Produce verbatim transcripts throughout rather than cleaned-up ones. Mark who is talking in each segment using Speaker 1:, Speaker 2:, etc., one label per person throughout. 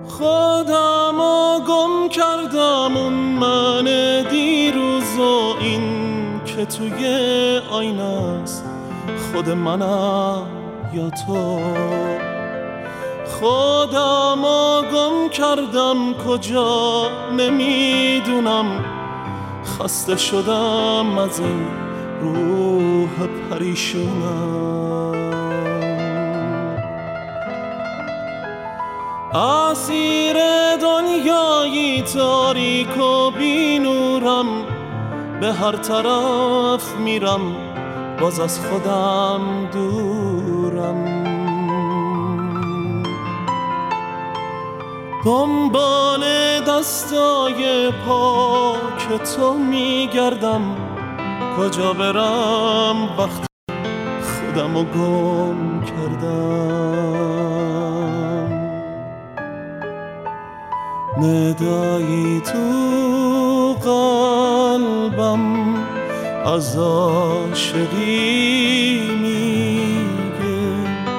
Speaker 1: خودمو گم کردم، اون من دیروز و این که توی آینه است، خود منم یا تو. خودمو گم کردم کجا نمیدونم، خسته شدم از این روح پریشونم. اسیر دنیایی تاریک و بی نورم، به هر طرف میرم باز از خودم دورم. دنبال دستای پاک تو میگردم، کجا برم وقتی خودمو گم کردم. ندایی تو قلبم از عاشقی میگه،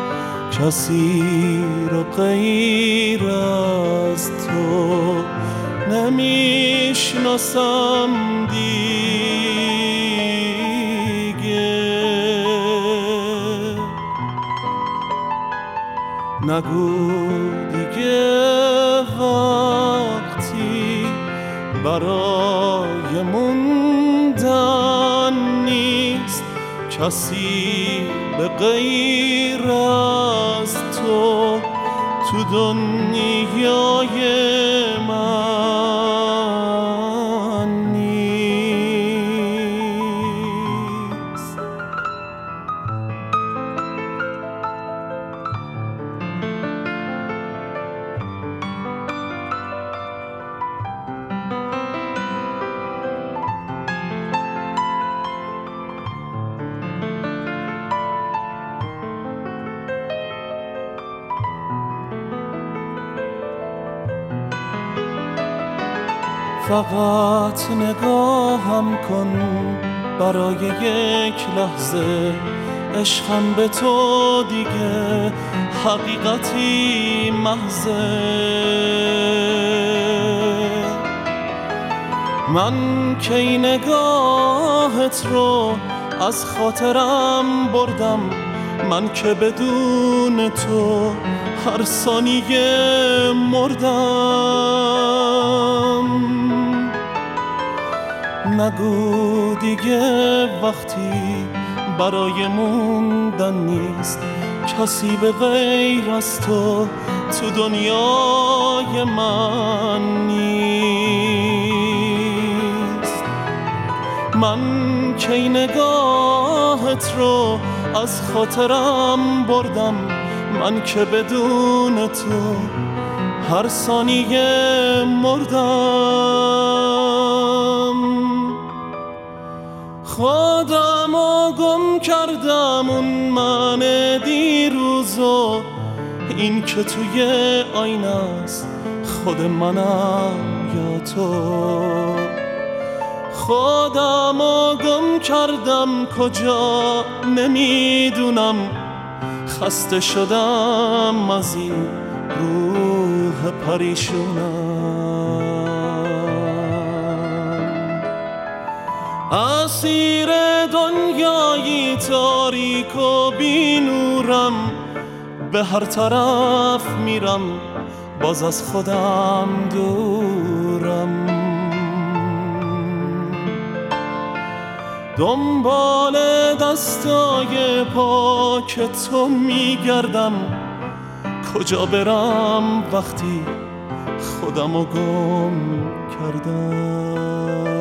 Speaker 1: کسی رو غیر از تو نمیشناسم دیگه. نگو دیگه وقتی برای موندن نیست، کسی به غیر از تو تو دنیای من نیست. فقط نگاهم کن برای یک لحظه، عشقم به تو دیگه حقیقتی محضه. من کی نگاهت رو از خاطرم بردم، من که بدون تو هر ثانیه مردم. نگو دیگه وقتی برای موندن نیست، کسی به غیر از تو تو دنیای من نیست. من کی نگاهت رو از خاطرم بردم، من که بدون تو هر ثانیه مردم. خودمو گم کردم، اون من دیروز و این که توی آینه است، خود منم یا تو. خودمو گم کردم کجا نمیدونم، خسته شدم از این روح پریشونم. اسیر دنیایی تاریک و بی نورم، به هر طرف میرم باز از خودم دورم. دنبال دستای پاک تو میگردم، کجا برم وقتی خودمو گم کردم.